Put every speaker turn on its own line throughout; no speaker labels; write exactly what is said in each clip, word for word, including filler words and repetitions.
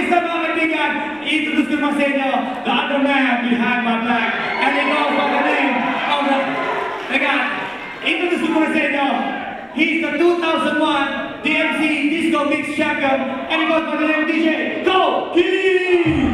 artista mga kaibigan, i-introduce ko naman sa inyo the other man behind my back. And he goes by the name of the... Teka, introduce ko muna sa inyo. He's the two thousand one D M C Disco Mix Champion. And he goes by the name of D J Go Key!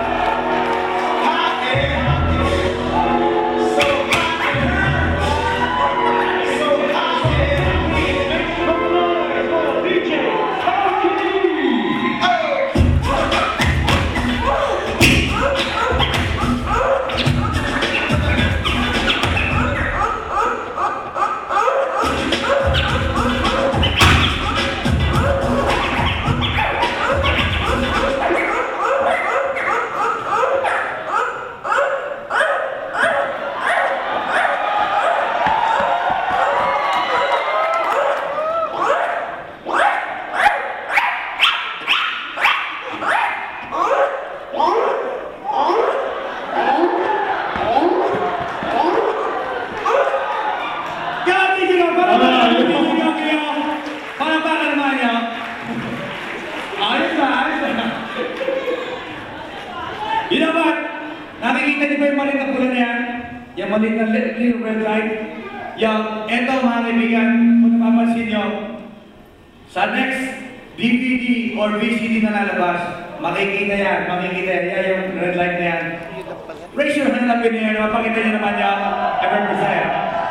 You know what? Nakikita niyo ba yung maliit na pula na yan? Yung maliit na little red light? Yung, eto mga kaibigan, kung napapansin nyo, sa next D V D or V C D na lalabas, makikita yan, makikita yan, yan yung red light na yan. Raise your hand up in here, mapakita nyo naman yan, I represent.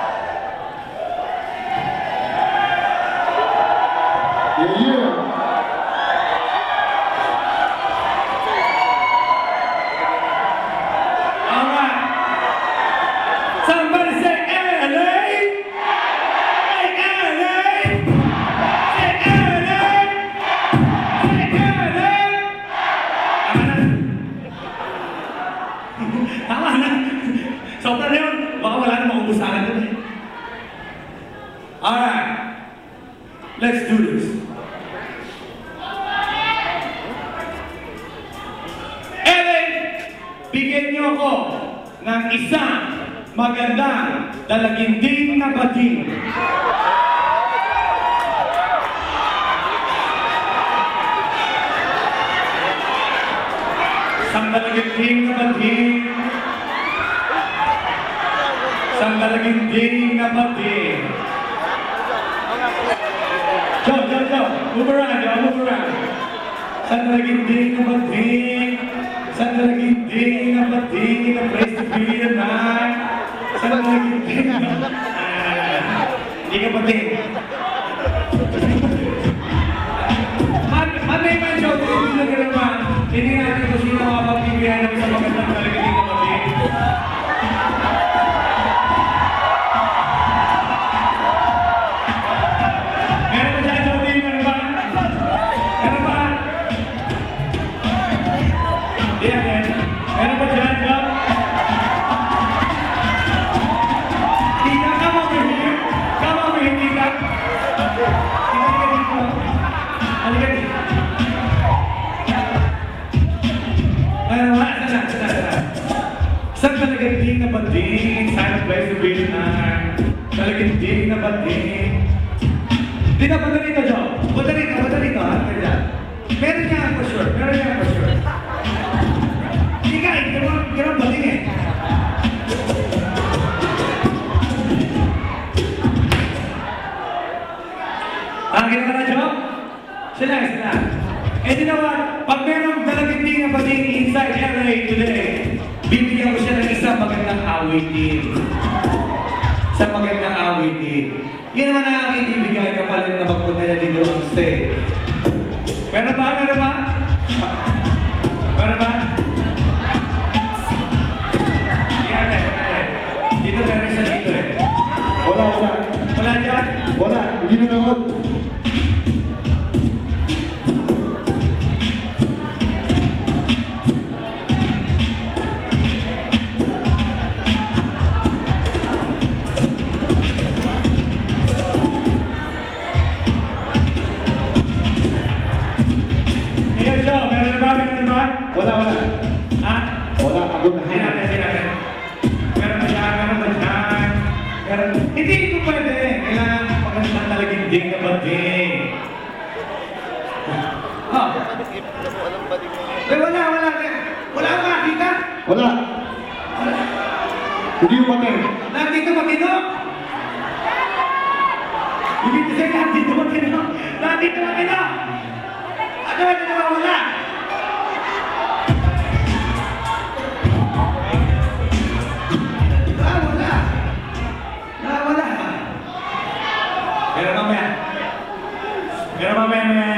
Yeah, yeah.
Somebody say L A! Say L A! Say L A! Say L A! Tama na! Tama na! Sobra na yun! Baka wala na makubusanan doon eh. Alright. Let's do this. L A! Bigyan niyo ako ng isang magandang dalaginding na bating. Isang dalaginding na bating. Isang dalaginding na bating. Go, go, go. Move around, yo. Move around. Isang dalaginding na bating. Isang dalaginding na bating. A place to be tonight. Saan mo naging hindi ka pati. Monday man show, tuloy ka naman. Hindi natin kung sino mga pagbibigyan ng isang magandang talaga hindi ka pati. Meron ba dyan, Jody? Meron ba? Meron ba? Yan, yan. Meron ba dyan, Jody? Isang talaganding na bating, silent place to be tonight. Talaganding na bating. Di na, punta rito, Joe. Punta rito, punta rito, ha? Meron niya for sure, meron niya for sure. Hindi ka, hindi ka bating eh. Nakakita ka na, Joe? Sila, sila. Eh, di naman, pag merong dalaganding na bating inside L A today, bibigyan ko siya ng isang magandang awitin. Isang magandang awitin. Yun naman ang aking ibigay kapalit na magpunta niya dito ang stay. Meron ba? Meron ba? Meron ba? Yan eh, yan eh. Dito meron siya dito eh.
Wala, wala.
Wala dyan?
Wala, hindi na naman. Wala, wala.
Ha?
Wala, ako na.
Hindi natin, hindi natin. Meron ba dyan? Meron ba dyan? Meron... Hindi ko pwede. Kailangan magandang talaginding na bating. Ha? Eh, wala, wala. Wala akong makita.
Wala. Hindi yung patay.
Nandito matino. Ibig sabihin, nandito matino. Nandito matino. Ano ba na nawawala? Nawawala. Nawawala. Pero mamaya. Pero mamaya, may